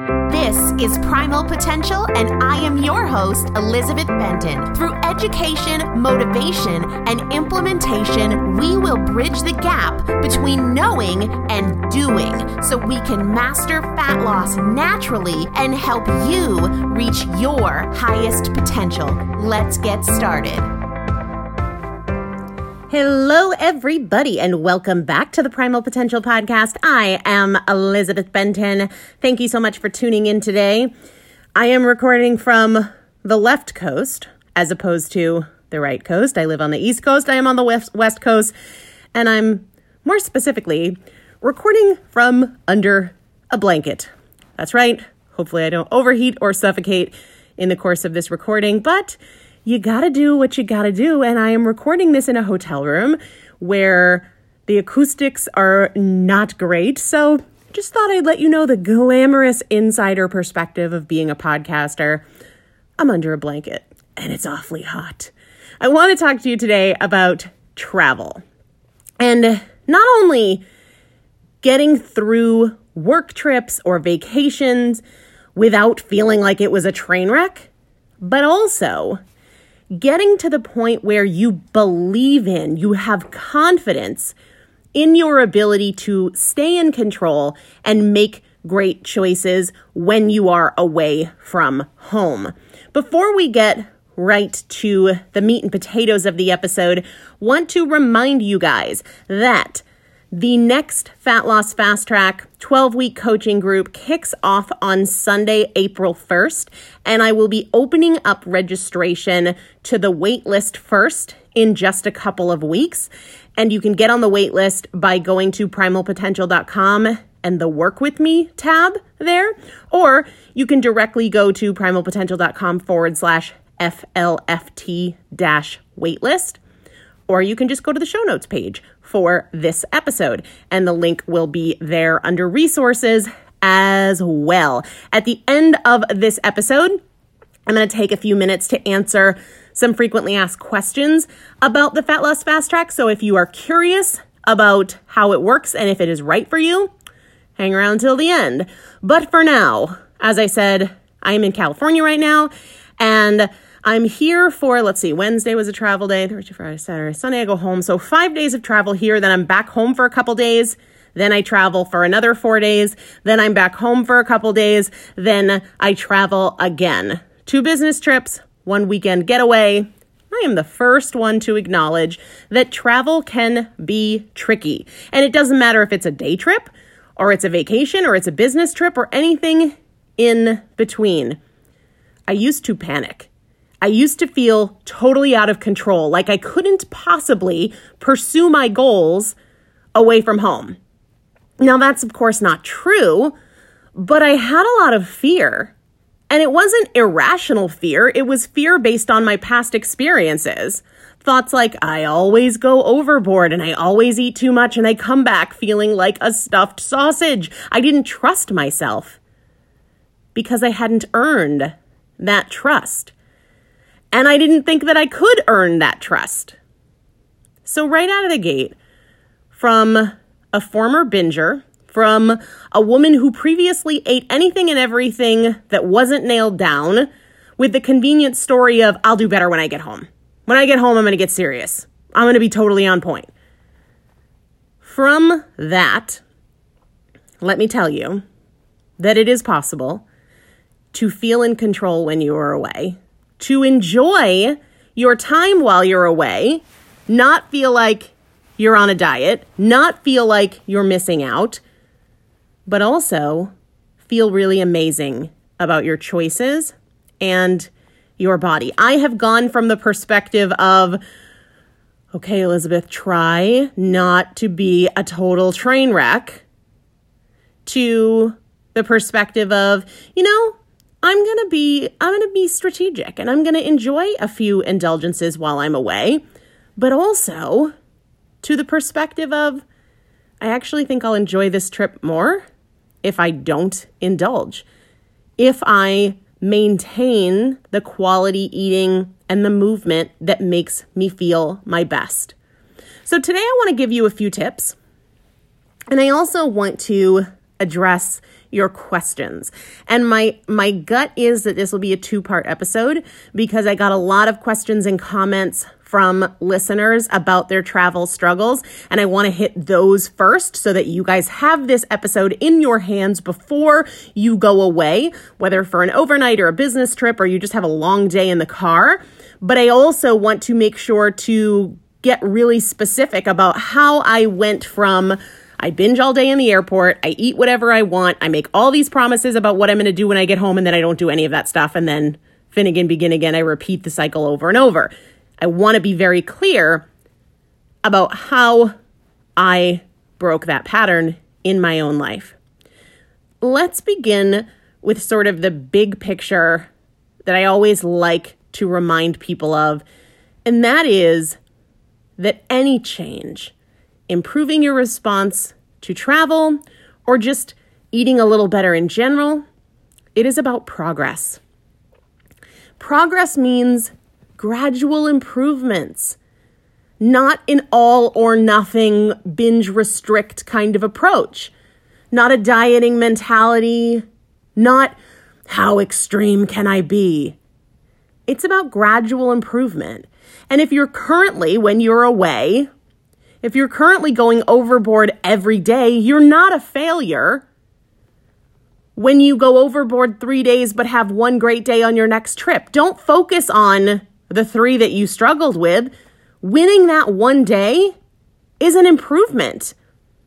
This is Primal Potential, and I am your host, Elizabeth Benton. Through education, motivation, and implementation, we will bridge the gap between knowing and doing so we can master fat loss naturally and help you reach your highest potential. Let's get started. Hello, everybody, and welcome back to the Primal Potential Podcast. I am Elizabeth Benton. Thank you so much for tuning in today. I am recording from the left coast as opposed to the right coast. I live on the East Coast. I am on the West Coast, and I'm more specifically recording from under a blanket. That's right. Hopefully I don't overheat or suffocate in the course of this recording, but you gotta do what you gotta do, and I am recording this in a hotel room where the acoustics are not great, so just thought I'd let you know the glamorous insider perspective of being a podcaster. I'm under a blanket, and it's awfully hot. I want to talk to you today about travel, and not only getting through work trips or vacations without feeling like it was a train wreck, but also getting to the point where you believe in, you have confidence in your ability to stay in control and make great choices when you are away from home. Before we get right to the meat and potatoes of the episode, want to remind you guys that the next Fat Loss Fast Track 12-week coaching group kicks off on Sunday, April 1st, and I will be opening up registration to the wait list first in just a couple of weeks. And you can get on the wait list by going to primalpotential.com and the Work With Me tab there, or you can directly go to primalpotential.com/FLFT-waitlist, or you can just go to the show notes page for this episode, and the link will be there under resources as well. At the end of this episode, I'm going to take a few minutes to answer some frequently asked questions about the Fat Loss Fast Track. So if you are curious about how it works and if it is right for you, hang around till the end. But for now, as I said, I am in California right now, and I'm here for, Wednesday was a travel day, Thursday, Friday, Saturday, Sunday, I go home. So 5 days of travel here, then I'm back home for a couple days, then I travel for another 4 days, then I'm back home for a couple days, then I travel again. 2 business trips, 1 weekend getaway. I am the first one to acknowledge that travel can be tricky. And it doesn't matter if it's a day trip, or it's a vacation, or it's a business trip, or anything in between. I used to panic. I used to feel totally out of control, like I couldn't possibly pursue my goals away from home. Now, that's of course not true, but I had a lot of fear. And it wasn't irrational fear. It was fear based on my past experiences. Thoughts like, I always go overboard and I always eat too much and I come back feeling like a stuffed sausage. I didn't trust myself because I hadn't earned that trust. And I didn't think that I could earn that trust. So right out of the gate, from a former binger, from a woman who previously ate anything and everything that wasn't nailed down, with the convenient story of, I'll do better when I get home. When I get home, I'm going to get serious. I'm going to be totally on point. From that, let me tell you that it is possible to feel in control when you are away, to enjoy your time while you're away, not feel like you're on a diet, not feel like you're missing out, but also feel really amazing about your choices and your body. I have gone from the perspective of, okay, Elizabeth, try not to be a total train wreck, to the perspective of, I'm going to be strategic and I'm going to enjoy a few indulgences while I'm away, but also to the perspective of, I actually think I'll enjoy this trip more if I don't indulge, if I maintain the quality eating and the movement that makes me feel my best. So today I want to give you a few tips, and I also want to address your questions. And my gut is that this will be a 2-part episode because I got a lot of questions and comments from listeners about their travel struggles, and I want to hit those first so that you guys have this episode in your hands before you go away, whether for an overnight or a business trip or you just have a long day in the car. But I also want to make sure to get really specific about how I went from I binge all day in the airport, I eat whatever I want, I make all these promises about what I'm going to do when I get home, and then I don't do any of that stuff, and then Finnegan begin again. I repeat the cycle over and over. I want to be very clear about how I broke that pattern in my own life. Let's begin with sort of the big picture that I always like to remind people of, and that is that any change, improving your response to travel, or just eating a little better in general, it is about progress. Progress means gradual improvements, not an all or nothing binge restrict kind of approach, not a dieting mentality, not how extreme can I be. It's about gradual improvement. And if you're currently, when you're away, if you're currently going overboard every day, you're not a failure. When you go overboard 3 days but have one great day on your next trip, don't focus on the 3 that you struggled with. Winning that one day is an improvement.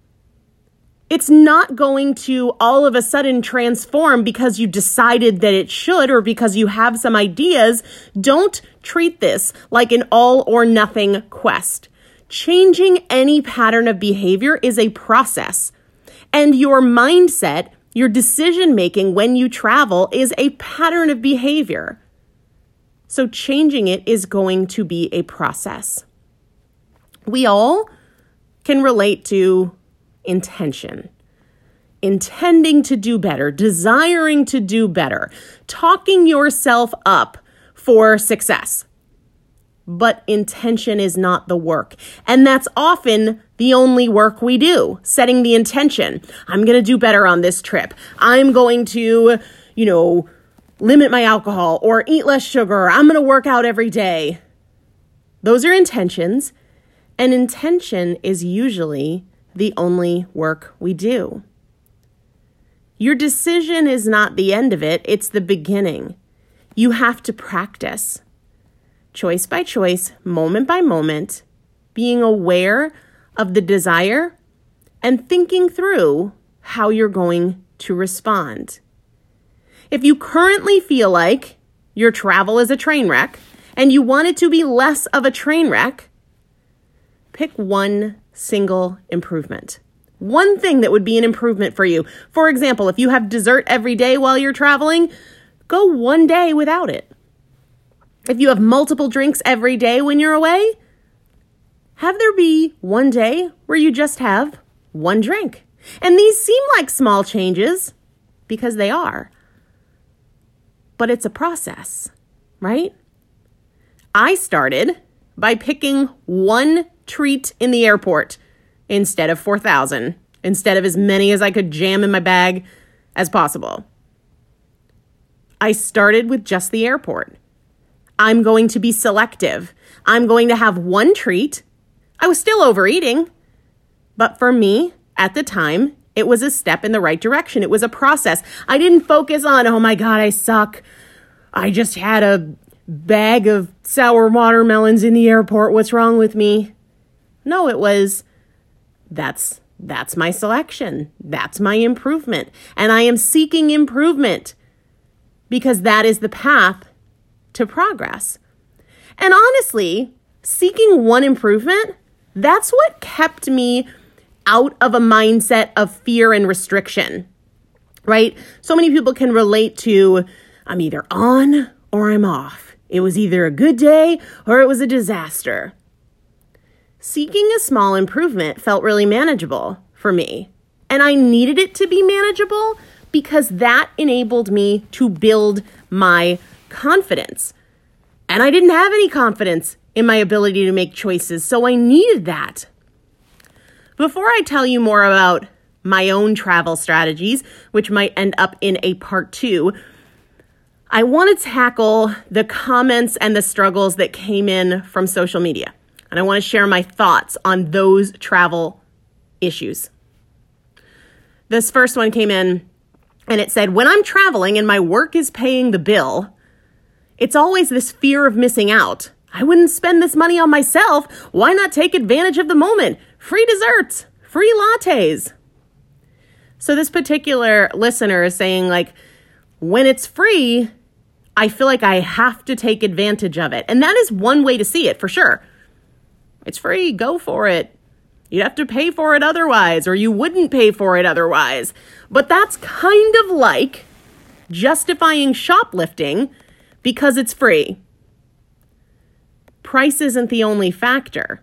It's not going to all of a sudden transform because you decided that it should or because you have some ideas. Don't treat this like an all or nothing quest. Changing any pattern of behavior is a process, and your mindset, your decision making when you travel is a pattern of behavior. So changing it is going to be a process. We all can relate to intention, intending to do better, desiring to do better, talking yourself up for success. But intention is not the work. And that's often the only work we do, setting the intention. I'm going to do better on this trip. I'm going to, limit my alcohol or eat less sugar. I'm going to work out every day. Those are intentions. And intention is usually the only work we do. Your decision is not the end of it. It's the beginning. You have to practice. Choice by choice, moment by moment, being aware of the desire and thinking through how you're going to respond. If you currently feel like your travel is a train wreck and you want it to be less of a train wreck, pick one single improvement. One thing that would be an improvement for you. For example, if you have dessert every day while you're traveling, go one day without it. If you have multiple drinks every day when you're away, have there be one day where you just have one drink. And these seem like small changes because they are. But it's a process, right? I started by picking one treat in the airport instead of 4,000, instead of as many as I could jam in my bag as possible. I started with just the airport. I'm going to be selective. I'm going to have one treat. I was still overeating, but for me, at the time, it was a step in the right direction. It was a process. I didn't focus on, oh my God, I suck. I just had a bag of sour watermelons in the airport. What's wrong with me? No, it was, that's my selection. That's my improvement. And I am seeking improvement because that is the path to progress. And honestly, seeking one improvement, that's what kept me out of a mindset of fear and restriction, right? So many people can relate to, I'm either on or I'm off. It was either a good day or it was a disaster. Seeking a small improvement felt really manageable for me. And I needed it to be manageable because that enabled me to build my confidence. And I didn't have any confidence in my ability to make choices, so I needed that. Before I tell you more about my own travel strategies, which might end up in a part 2, I want to tackle the comments and the struggles that came in from social media. And I want to share my thoughts on those travel issues. This first one came in and it said, when I'm traveling and my work is paying the bill, it's always this fear of missing out. I wouldn't spend this money on myself. Why not take advantage of the moment? Free desserts, free lattes. So this particular listener is saying, like, when it's free, I feel like I have to take advantage of it. And that is one way to see it, for sure. It's free, go for it. You'd have to pay for it otherwise, or you wouldn't pay for it otherwise. But that's kind of like justifying shoplifting because it's free. Price isn't the only factor.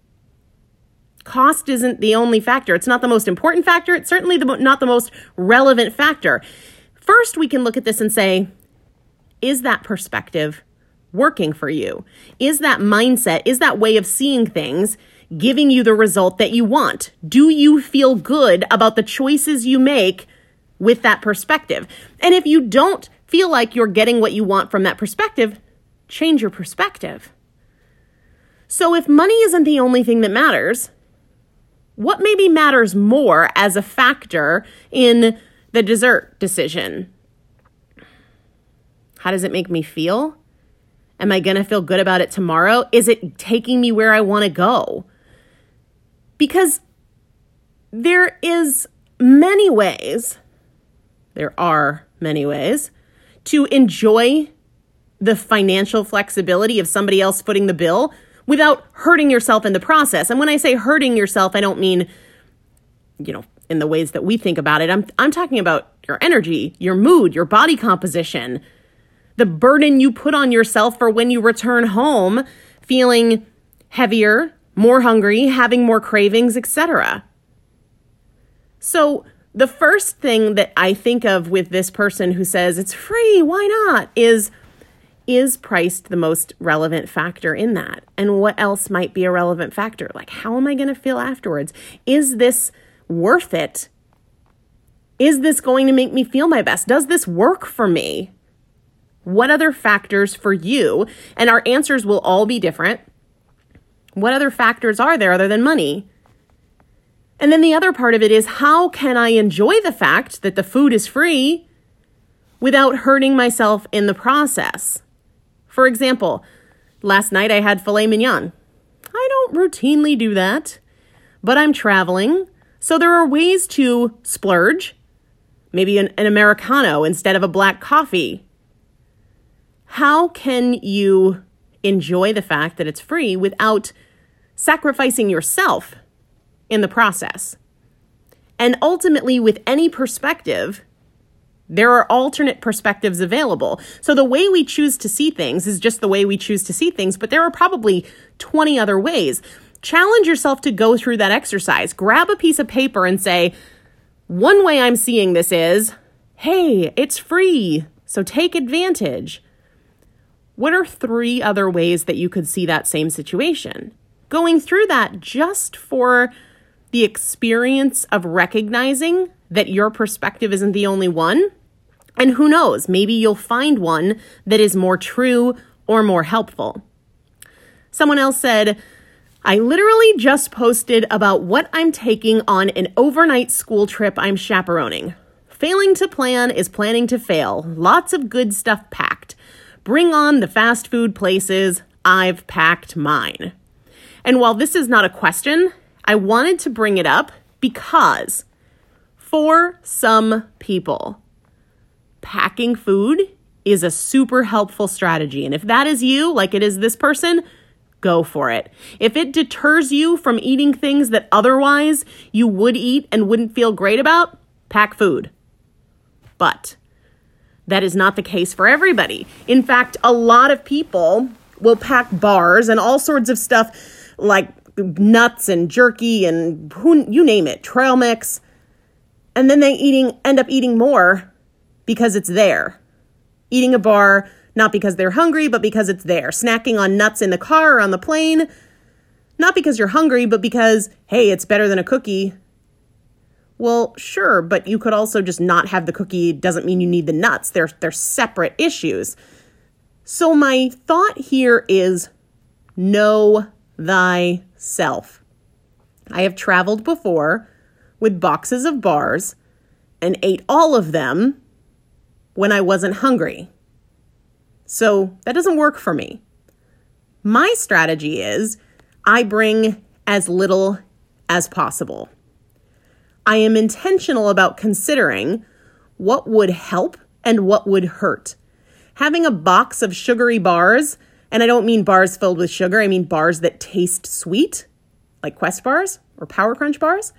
Cost isn't the only factor. It's not the most important factor. It's certainly not the most relevant factor. First, we can look at this and say, is that perspective working for you? Is that mindset, is that way of seeing things giving you the result that you want? Do you feel good about the choices you make with that perspective? And if you don't feel like you're getting what you want from that perspective, change your perspective. So if money isn't the only thing that matters, what maybe matters more as a factor in the dessert decision? How does it make me feel? Am I going to feel good about it tomorrow? Is it taking me where I want to go? Because there are many ways to enjoy the financial flexibility of somebody else footing the bill without hurting yourself in the process. And when I say hurting yourself, I don't mean, in the ways that we think about it. I'm talking about your energy, your mood, your body composition, the burden you put on yourself for when you return home, feeling heavier, more hungry, having more cravings, etc. So the first thing that I think of with this person who says it's free, why not, is price the most relevant factor in that? And what else might be a relevant factor? Like, how am I going to feel afterwards? Is this worth it? Is this going to make me feel my best? Does this work for me? What other factors for you? And our answers will all be different. What other factors are there other than money? And then the other part of it is, how can I enjoy the fact that the food is free without hurting myself in the process? For example, last night I had filet mignon. I don't routinely do that, but I'm traveling, so there are ways to splurge. Maybe an Americano instead of a black coffee. How can you enjoy the fact that it's free without sacrificing yourself in the process? And ultimately, with any perspective, there are alternate perspectives available. So the way we choose to see things is just the way we choose to see things, but there are probably 20 other ways. Challenge yourself to go through that exercise. Grab a piece of paper and say, one way I'm seeing this is, hey, it's free, so take advantage. What are 3 other ways that you could see that same situation? Going through that just for the experience of recognizing that your perspective isn't the only one. And who knows, maybe you'll find one that is more true or more helpful. Someone else said, I literally just posted about what I'm taking on an overnight school trip I'm chaperoning. Failing to plan is planning to fail. Lots of good stuff packed. Bring on the fast food places. I've packed mine. And while this is not a question, I wanted to bring it up because for some people, packing food is a super helpful strategy. And if that is you, like it is this person, go for it. If it deters you from eating things that otherwise you would eat and wouldn't feel great about, pack food. But that is not the case for everybody. In fact, a lot of people will pack bars and all sorts of stuff like nuts and jerky and you name it, trail mix. And then they end up eating more because it's there. Eating a bar, not because they're hungry, but because it's there. Snacking on nuts in the car or on the plane, not because you're hungry, but because, hey, it's better than a cookie. Well, sure, but you could also just not have the cookie. Doesn't mean you need the nuts. They're separate issues. So my thought here is know thyself. I have traveled before with boxes of bars and ate all of them when I wasn't hungry. So that doesn't work for me. My strategy is I bring as little as possible. I am intentional about considering what would help and what would hurt. Having a box of sugary bars, and I don't mean bars filled with sugar, I mean bars that taste sweet, like Quest bars or Power Crunch bars,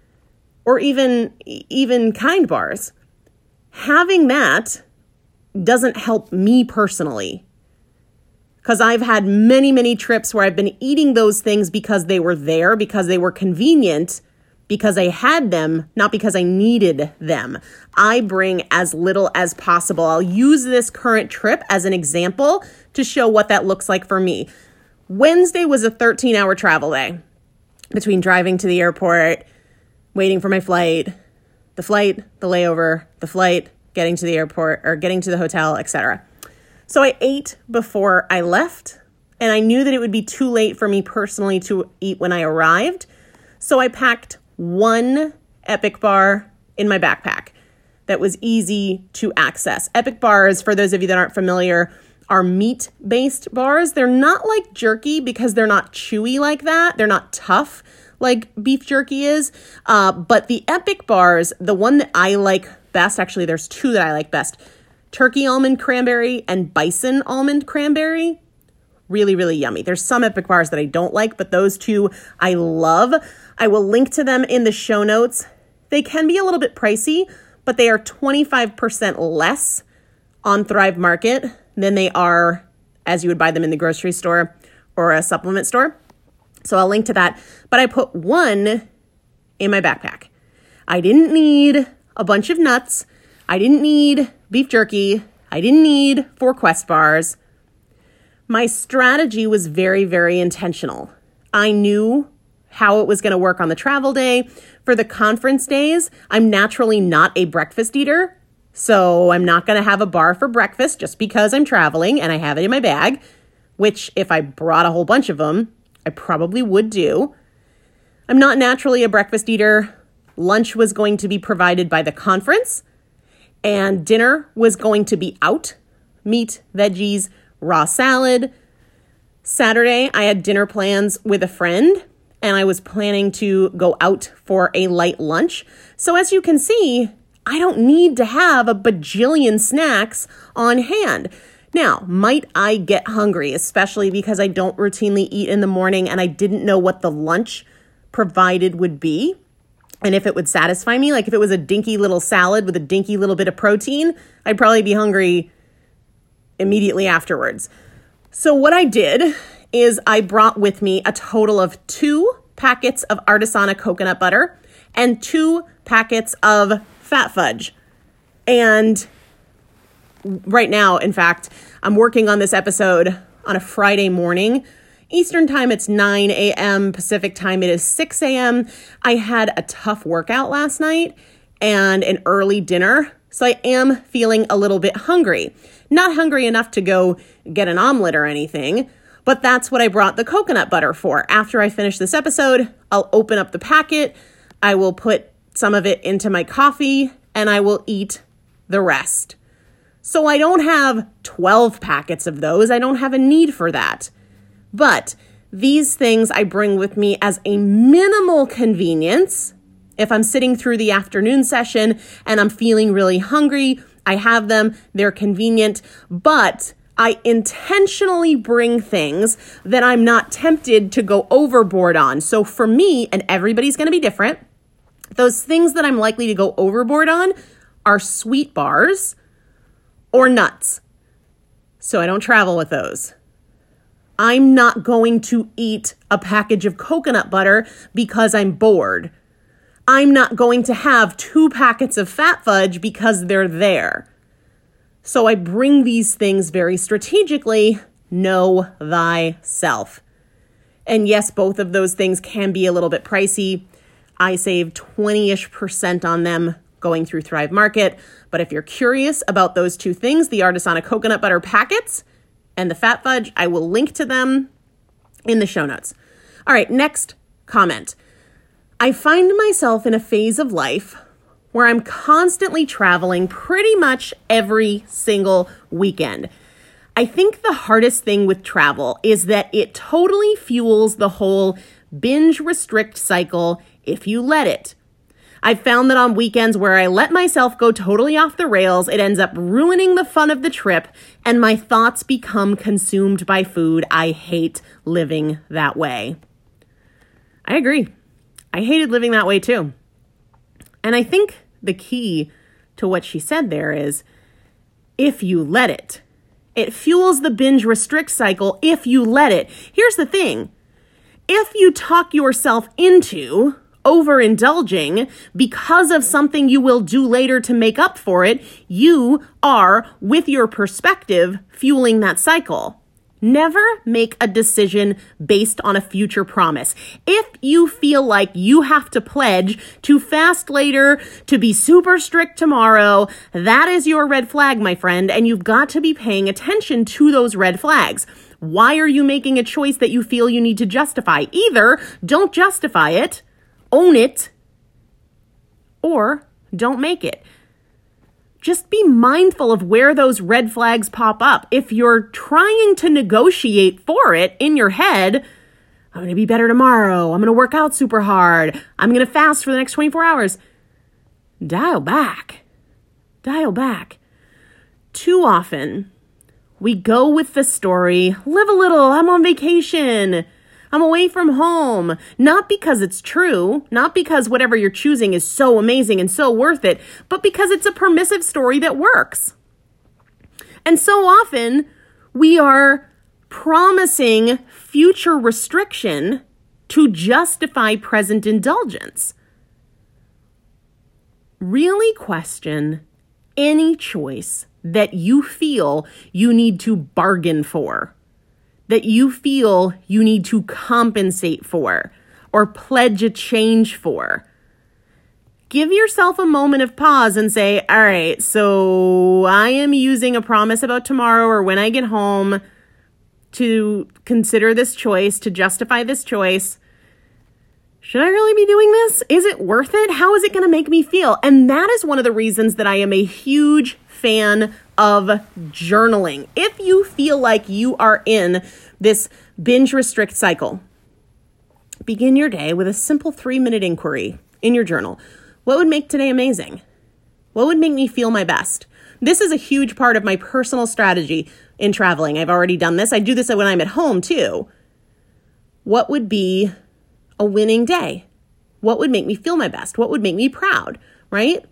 or even Kind bars. Having that doesn't help me personally, because I've had many, many trips where I've been eating those things because they were there, because they were convenient, because I had them, not because I needed them. I bring as little as possible. I'll use this current trip as an example to show what that looks like for me. Wednesday was a 13-hour travel day between driving to the airport, waiting for my flight, the layover, the flight, getting to the airport or getting to the hotel, etc. So I ate before I left, and I knew that it would be too late for me personally to eat when I arrived. So I packed one Epic bar in my backpack that was easy to access. Epic bars, for those of you that aren't familiar, are meat-based bars. They're not like jerky because they're not chewy like that. They're not tough like beef jerky is. But the Epic bars, the one that I like best, actually there's two that I like best, turkey almond cranberry and bison almond cranberry. Really, really yummy. There's some Epic bars that I don't like, but those two I love. I will link to them in the show notes. They can be a little bit pricey, but they are 25% less on Thrive Market than they are as you would buy them in the grocery store or a supplement store. So I'll link to that. But I put one in my backpack. I didn't need a bunch of nuts. I didn't need beef jerky. I didn't need 4 Quest bars. My strategy was very, very intentional. I knew how it was going to work on the travel day. For the conference days, I'm naturally not a breakfast eater, so I'm not going to have a bar for breakfast just because I'm traveling and I have it in my bag, which if I brought a whole bunch of them, I probably would do. I'm not naturally a breakfast eater. Lunch was going to be provided by the conference, and dinner was going to be out. Meat, veggies, raw salad. Saturday, I had dinner plans with a friend, and I was planning to go out for a light lunch. So as you can see, I don't need to have a bajillion snacks on hand. Now, might I get hungry, especially because I don't routinely eat in the morning and I didn't know what the lunch provided would be and if it would satisfy me? Like if it was a dinky little salad with a dinky little bit of protein, I'd probably be hungry immediately afterwards. So what I did is I brought with me a total of 2 packets of Artisana coconut butter and 2 packets of fat fudge. And right now, in fact, I'm working on this episode on a Friday morning. Eastern time, it's 9 a.m. Pacific time, it is 6 a.m. I had a tough workout last night and an early dinner, so I am feeling a little bit hungry. Not hungry enough to go get an omelet or anything, but that's what I brought the coconut butter for. After I finish this episode, I'll open up the packet, I will put some of it into my coffee, and I will eat the rest. So I don't have 12 packets of those. I don't have a need for that. But these things I bring with me as a minimal convenience. If I'm sitting through the afternoon session and I'm feeling really hungry, I have them, they're convenient, but I intentionally bring things that I'm not tempted to go overboard on. So for me, and everybody's going to be different, those things that I'm likely to go overboard on are sweet bars or nuts. So I don't travel with those. I'm not going to eat a package of coconut butter because I'm bored. I'm not going to have 2 packets of fat fudge because they're there. So I bring these things very strategically. Know thyself. And yes, both of those things can be a little bit pricey. I save 20-ish% on them going through Thrive Market. But if you're curious about those two things, the Artisana coconut butter packets and the fat fudge, I will link to them in the show notes. All right, next comment. I find myself in a phase of life where I'm constantly traveling pretty much every single weekend. I think the hardest thing with travel is that it totally fuels the whole binge restrict cycle if you let it. I've found that on weekends where I let myself go totally off the rails, it ends up ruining the fun of the trip and my thoughts become consumed by food. I hate living that way. I agree. I hated living that way too. And I think the key to what she said there is, if you let it. It fuels the binge restrict cycle if you let it. Here's the thing. If you talk yourself into overindulging because of something you will do later to make up for it, you are, with your perspective, fueling that cycle. Never make a decision based on a future promise. If you feel like you have to pledge to fast later, to be super strict tomorrow, that is your red flag, my friend, and you've got to be paying attention to those red flags. Why are you making a choice that you feel you need to justify? Either don't justify it, own it, or don't make it. Just be mindful of where those red flags pop up. If you're trying to negotiate for it in your head, I'm going to be better tomorrow. I'm going to work out super hard. I'm going to fast for the next 24 hours. Dial back. Dial back. Too often, we go with the story, live a little, I'm on vacation. I'm away from home, not because it's true, not because whatever you're choosing is so amazing and so worth it, but because it's a permissive story that works. And so often we are promising future restriction to justify present indulgence. Really question any choice that you feel you need to bargain for, that you feel you need to compensate for or pledge a change for. Give yourself a moment of pause and say, all right, so I am using a promise about tomorrow or when I get home to consider this choice, to justify this choice. Should I really be doing this? Is it worth it? How is it going to make me feel? And that is one of the reasons that I am a huge fan of journaling. If you feel like you are in this binge restrict cycle, begin your day with a simple 3-minute inquiry in your journal. What would make today amazing? What would make me feel my best? This is a huge part of my personal strategy in traveling. I've already done this. I do this when I'm at home too. What would be a winning day? What would make me feel my best? What would make me proud, right?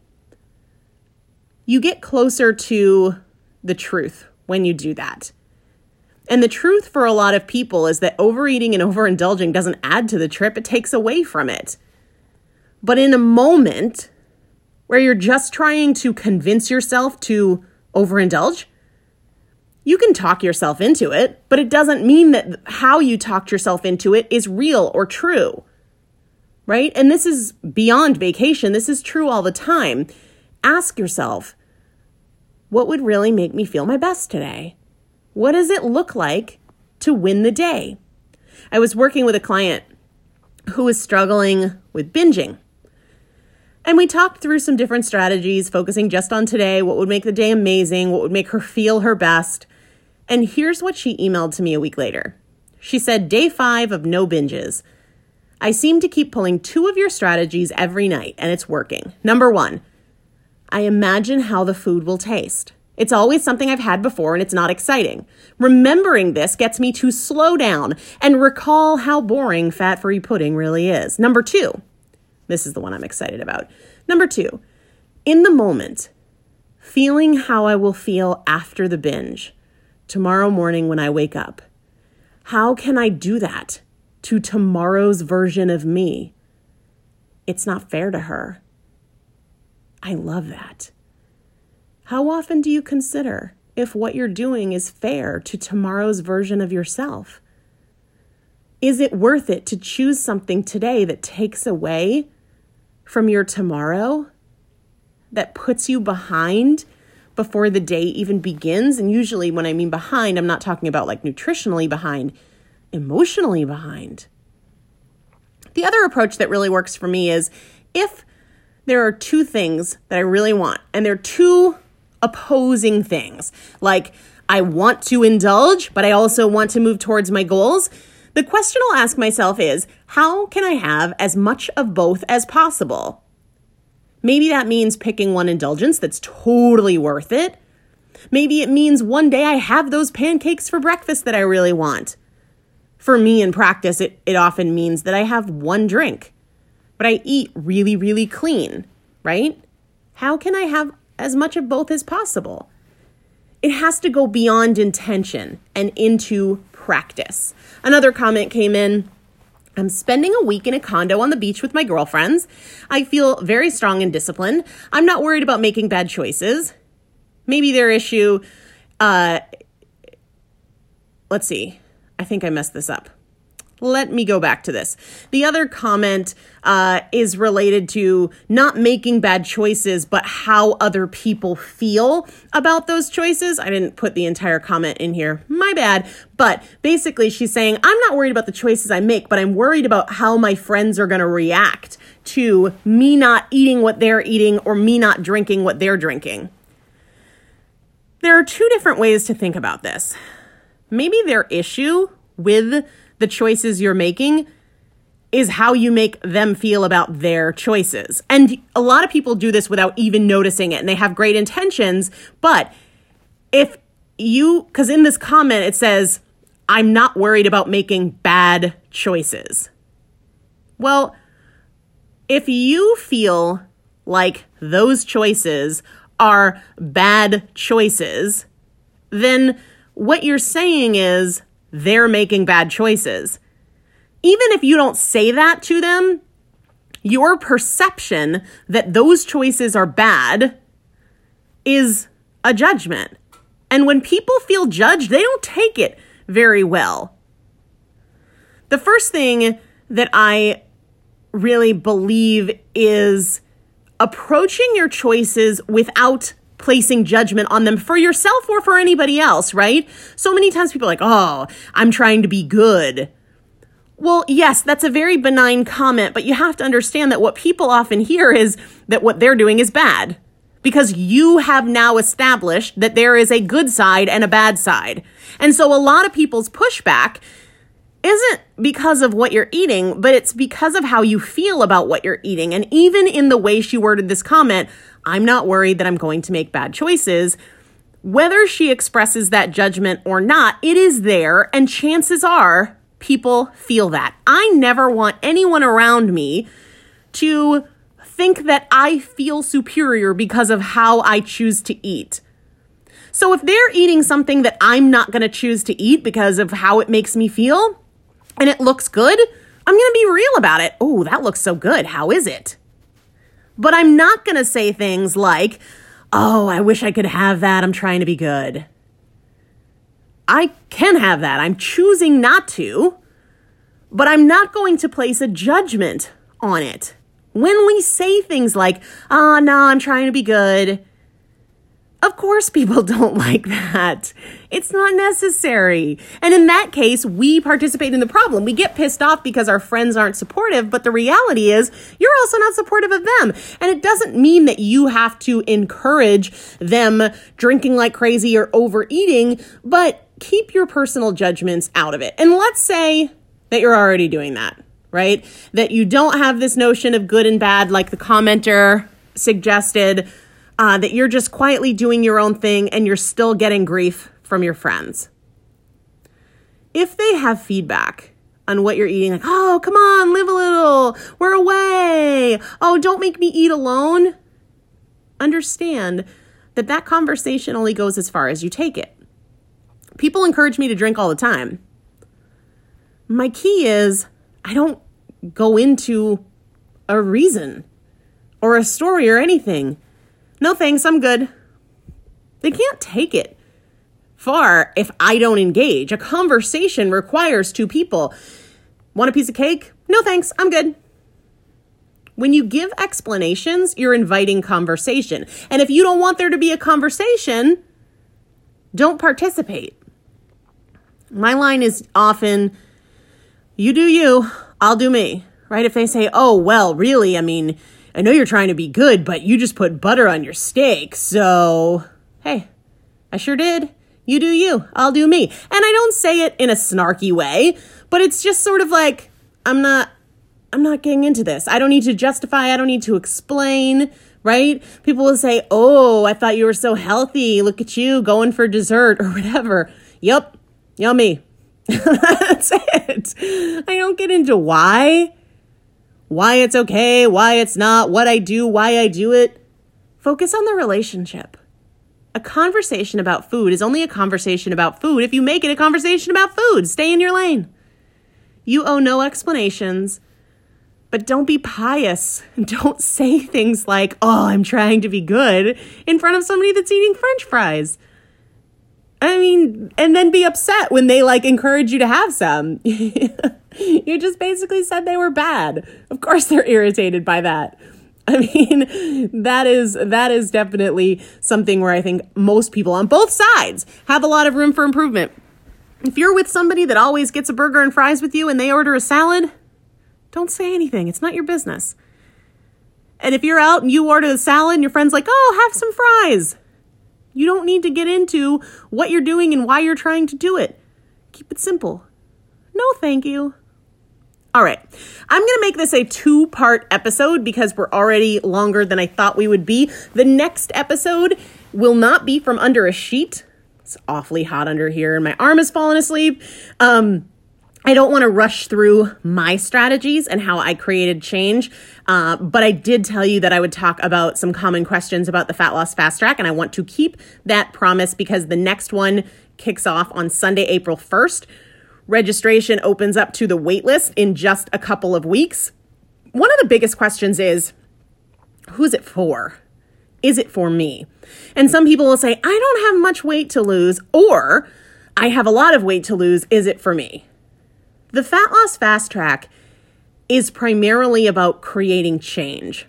You get closer to the truth when you do that. And the truth for a lot of people is that overeating and overindulging doesn't add to the trip, it takes away from it. But in a moment where you're just trying to convince yourself to overindulge, you can talk yourself into it, but it doesn't mean that how you talked yourself into it is real or true, right? And this is beyond vacation. This is true all the time. Ask yourself, what would really make me feel my best today? What does it look like to win the day? I was working with a client who was struggling with binging. And we talked through some different strategies, focusing just on today, what would make the day amazing, what would make her feel her best. And here's what she emailed to me a week later. She said, day 5 of no binges. I seem to keep pulling 2 of your strategies every night, and it's working. Number 1, I imagine how the food will taste. It's always something I've had before, and it's not exciting. Remembering this gets me to slow down and recall how boring fat-free pudding really is. Number 2, this is the one I'm excited about. Number 2, in the moment, feeling how I will feel after the binge, tomorrow morning when I wake up. How can I do that to tomorrow's version of me? It's not fair to her. I love that. How often do you consider if what you're doing is fair to tomorrow's version of yourself? Is it worth it to choose something today that takes away from your tomorrow that puts you behind before the day even begins. And usually when I mean behind, I'm not talking about like nutritionally behind, emotionally behind. The other approach that really works for me is if there are two things that I really want, and they're two opposing things, like I want to indulge, but I also want to move towards my goals, the question I'll ask myself is, how can I have as much of both as possible? Maybe that means picking one indulgence that's totally worth it. Maybe it means one day I have those pancakes for breakfast that I really want. For me in practice, it often means that I have one drink, but I eat really, really clean, right? How can I have as much of both as possible? It has to go beyond intention and into practice. Another comment came in. I'm spending a week in a condo on the beach with my girlfriends. I feel very strong and disciplined. I'm not worried about making bad choices. Maybe their issue, let's see. I think I messed this up. Let me go back to this. The other comment is related to not making bad choices, but how other people feel about those choices. I didn't put the entire comment in here. My bad. But basically she's saying, I'm not worried about the choices I make, but I'm worried about how my friends are going to react to me not eating what they're eating or me not drinking what they're drinking. There are two different ways to think about this. Maybe their issue with the choices you're making is how you make them feel about their choices. And a lot of people do this without even noticing it, and they have great intentions. But because in this comment, it says, I'm not worried about making bad choices. Well, if you feel like those choices are bad choices, then what you're saying is they're making bad choices. Even if you don't say that to them, your perception that those choices are bad is a judgment. And when people feel judged, they don't take it very well. The first thing that I really believe is approaching your choices without placing judgment on them for yourself or for anybody else, right? So many times people are like, oh, I'm trying to be good. Well, yes, that's a very benign comment, but you have to understand that what people often hear is that what they're doing is bad because you have now established that there is a good side and a bad side. And so a lot of people's pushback isn't because of what you're eating, but it's because of how you feel about what you're eating. And even in the way she worded this comment, I'm not worried that I'm going to make bad choices. Whether she expresses that judgment or not, it is there, and chances are people feel that. I never want anyone around me to think that I feel superior because of how I choose to eat. So if they're eating something that I'm not going to choose to eat because of how it makes me feel, and it looks good, I'm going to be real about it. Oh, that looks so good. How is it? But I'm not going to say things like, oh, I wish I could have that. I'm trying to be good. I can have that. I'm choosing not to, but I'm not going to place a judgment on it. When we say things like, oh, no, I'm trying to be good, of course people don't like that. It's not necessary. And in that case, we participate in the problem. We get pissed off because our friends aren't supportive, but the reality is you're also not supportive of them. And it doesn't mean that you have to encourage them drinking like crazy or overeating, but keep your personal judgments out of it. And let's say that you're already doing that, right? That you don't have this notion of good and bad like the commenter suggested, that you're just quietly doing your own thing and you're still getting grief from your friends. If they have feedback on what you're eating, like, oh, come on, live a little, we're away, oh, don't make me eat alone, understand that that conversation only goes as far as you take it. People encourage me to drink all the time. My key is I don't go into a reason or a story or anything. No thanks, I'm good. They can't take it far if I don't engage. A conversation requires two people. Want a piece of cake? No thanks, I'm good. When you give explanations, you're inviting conversation. And if you don't want there to be a conversation, don't participate. My line is often, you do you, I'll do me, right? If they say, oh, well, really, I mean, I know you're trying to be good, but you just put butter on your steak. So, hey, I sure did. You do you, I'll do me. And I don't say it in a snarky way, but it's just sort of like, I'm not getting into this. I don't need to justify. I don't need to explain, right? People will say, oh, I thought you were so healthy. Look at you going for dessert or whatever. Yup, yummy. That's it. I don't get into why it's okay, why it's not, what I do, why I do it. Focus on the relationship. A conversation about food is only a conversation about food if you make it a conversation about food. Stay in your lane. You owe no explanations, but don't be pious. Don't say things like, oh, I'm trying to be good in front of somebody that's eating French fries. I mean, and then be upset when they encourage you to have some. You just basically said they were bad. Of course they're irritated by that. I mean, that is definitely something where I think most people on both sides have a lot of room for improvement. If you're with somebody that always gets a burger and fries with you and they order a salad, don't say anything. It's not your business. And if you're out and you order a salad and your friend's like, oh, have some fries. You don't need to get into what you're doing and why you're trying to do it. Keep it simple. No, thank you. All right. I'm going to make this a 2-part episode because we're already longer than I thought we would be. The next episode will not be from under a sheet. It's awfully hot under here and my arm has fallen asleep. I don't want to rush through my strategies and how I created change, but I did tell you that I would talk about some common questions about the Fat Loss Fast Track, and I want to keep that promise because the next one kicks off on Sunday, April 1st. Registration opens up to the waitlist in just a couple of weeks. One of the biggest questions is, who's it for? Is it for me? And some people will say, I don't have much weight to lose, or I have a lot of weight to lose. Is it for me? The Fat Loss Fast Track is primarily about creating change.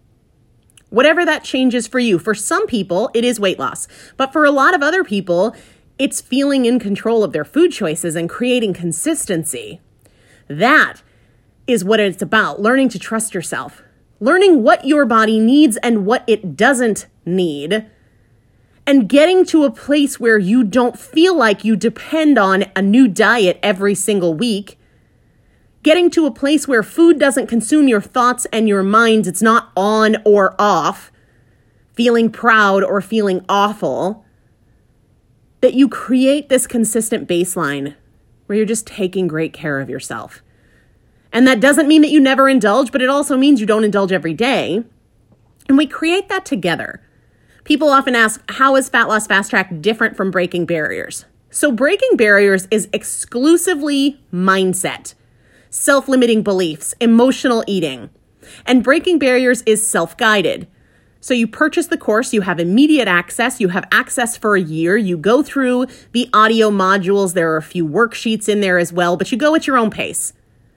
Whatever that change is for you. For some people, it is weight loss. But for a lot of other people, it's feeling in control of their food choices and creating consistency. That is what it's about. Learning to trust yourself. Learning what your body needs and what it doesn't need. And getting to a place where you don't feel like you depend on a new diet every single week. Getting to a place where food doesn't consume your thoughts and your minds. It's not on or off. Feeling proud or feeling awful. That you create this consistent baseline where you're just taking great care of yourself. And that doesn't mean that you never indulge, but it also means you don't indulge every day. And we create that together. People often ask, how is Fat Loss Fast Track different from Breaking Barriers? So Breaking Barriers is exclusively mindset, self-limiting beliefs, emotional eating. And Breaking Barriers is self-guided. So you purchase the course, you have immediate access, you have access for a year, you go through the audio modules, there are a few worksheets in there as well, but you go at your own pace.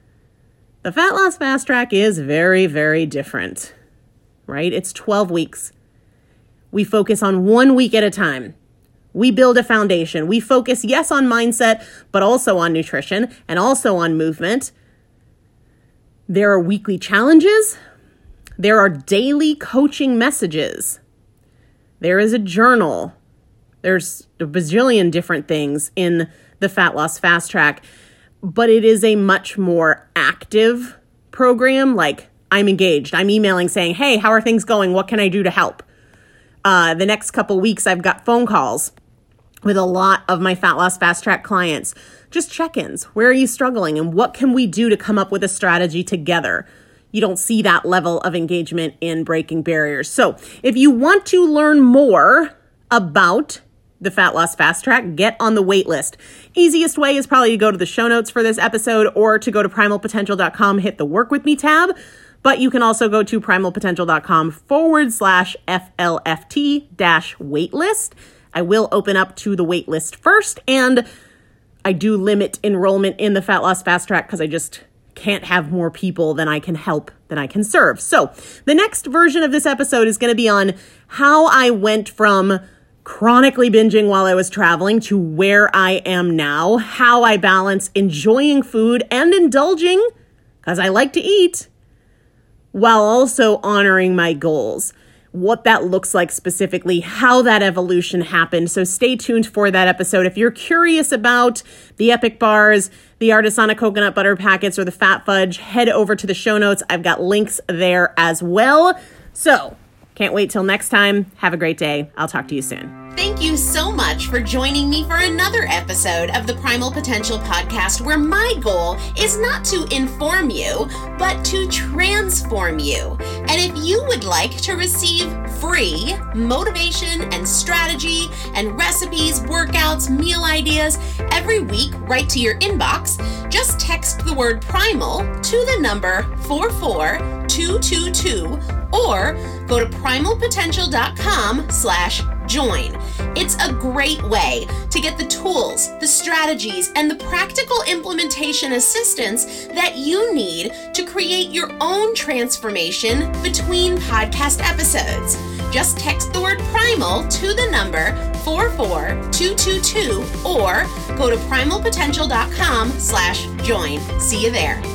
The Fat Loss Fast Track is very, very different, right? It's 12 weeks. We focus on 1 week at a time. We build a foundation. We focus, yes, on mindset, but also on nutrition and also on movement. There are weekly challenges. There are daily coaching messages. There is a journal. There's a bazillion different things in the Fat Loss Fast Track, but it is a much more active program. Like, I'm engaged. I'm emailing saying, hey, how are things going? What can I do to help? The next couple weeks, I've got phone calls with a lot of my Fat Loss Fast Track clients. Just check-ins. Where are you struggling? And what can we do to come up with a strategy together? You don't see that level of engagement in Breaking Barriers. So if you want to learn more about the Fat Loss Fast Track, get on the wait list. Easiest way is probably to go to the show notes for this episode or to go to primalpotential.com, hit the Work With Me tab. But you can also go to primalpotential.com/FLFT-waitlist. I will open up to the waitlist first, and I do limit enrollment in the Fat Loss Fast Track because I just can't have more people than I can help, than I can serve. So the next version of this episode is going to be on how I went from chronically binging while I was traveling to where I am now, how I balance enjoying food and indulging, because I like to eat, while also honoring my goals. What that looks like specifically, how that evolution happened. So stay tuned for that episode. If you're curious about the Epic bars, the Artisana coconut butter packets, or the Fat Fudge, head over to the show notes. I've got links there as well. So can't wait till next time. Have a great day. I'll talk to you soon. Thank you so much for joining me for another episode of the Primal Potential Podcast, where my goal is not to inform you, but to transform you. And if you would like to receive free motivation and strategy and recipes, workouts, meal ideas every week right to your inbox, just text the word primal to the number 44222 or go to primalpotential.com/join. It's a great way to get the tools, the strategies, and the practical implementation assistance that you need to create your own transformation between podcast episodes. Just text the word primal to the number 44222 or go to primalpotential.com/join. See you there.